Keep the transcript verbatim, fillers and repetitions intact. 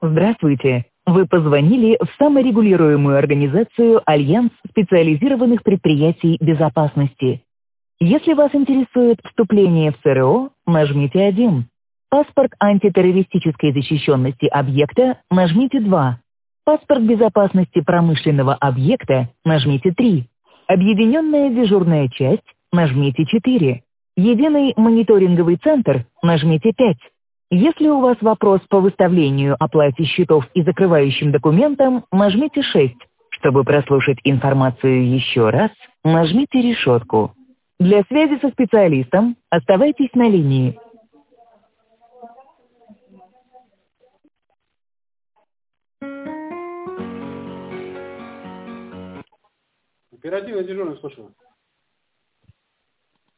Здравствуйте. Вы позвонили в саморегулируемую организацию «Альянс специализированных предприятий безопасности». Если вас интересует вступление в СРО, нажмите один. Паспорт антитеррористической защищенности объекта, нажмите два. Паспорт безопасности промышленного объекта, нажмите три. Объединенная дежурная часть, нажмите четыре. Единый мониторинговый центр, нажмите пять. Если у вас вопрос по выставлению, оплате счетов и закрывающим документам, нажмите шесть. Чтобы прослушать информацию еще раз, нажмите решетку. Для связи со специалистом оставайтесь на линии. Оперативно дежурный, слушаю.